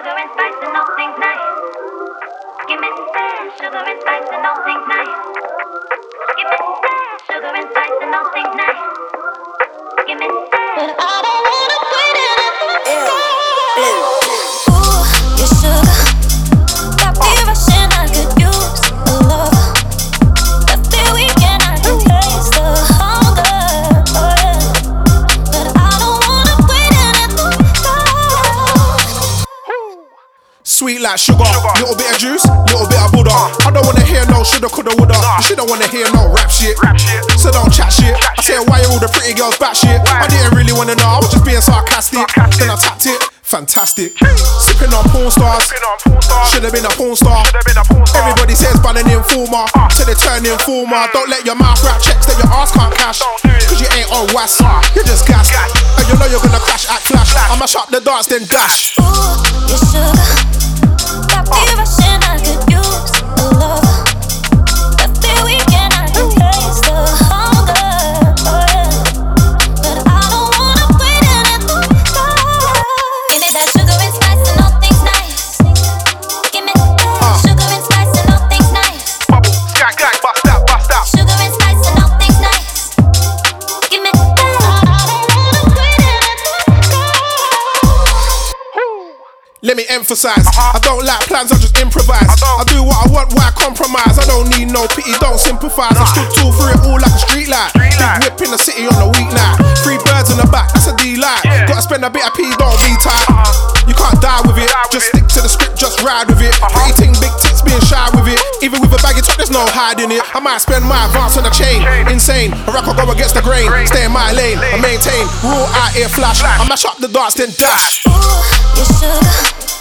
sugar and spice and all things nice. Give me that sugar and spice and all things nice. Give me that sugar and spice and all things nice. Give me that. But I don't wanna wait in ooh, your sugar got me rushing. I could use a lover. Every weekend I can taste the hunger. Oh yeah. But I don't wanna wait in Sweet like sugar, little bit of juice, little bit of Buddha. I don't wanna hear no shoulda, coulda, woulda. You shouldn't wanna hear no rap shit. So don't chat shit. I said why are all the pretty girls back shit? I didn't really wanna know, I was just being sarcastic. Then I tapped it, fantastic. Sipping on porn stars, should've been a porn star. Everybody says ban an informer, so they turn informer. Don't let your mouth rap checks that your ass can't cash. Cause you ain't on was, you're just gas. And you know you're gonna crash at flash. I mash up the dance then dash. ooh, your sugar got me rushing. I could use a lover. Every weekend I can taste the hunger. Oh yeah. But I don't wanna wait in it. Give me that sugar and spice and all things nice. Give me that sugar and spice and all things nice. Bubble, skank, gang, bust out, bust out. Sugar and spice and all things nice. Give me that. I don't wanna wait in it. Let me emphasize, I don't like plans, I just improvise. I do what I want, why compromise? I don't need no pity, don't sympathize. I stood tall through it all like a street light. Big whip in the city on a weeknight. 3 birds in the back, that's a D-light. Gotta spend a bit of P, don't be tight. You can't die with it, just stick to the script, just ride with it. Pretty ting, big tits, being shy with it. Even with a baggy top, there's no hiding it. I might spend my advance on a chain, insane. A rock will go against the grain, stay in my lane, I maintain. Raw out here flash, I mash up the dance then dash. Ooh, your sugar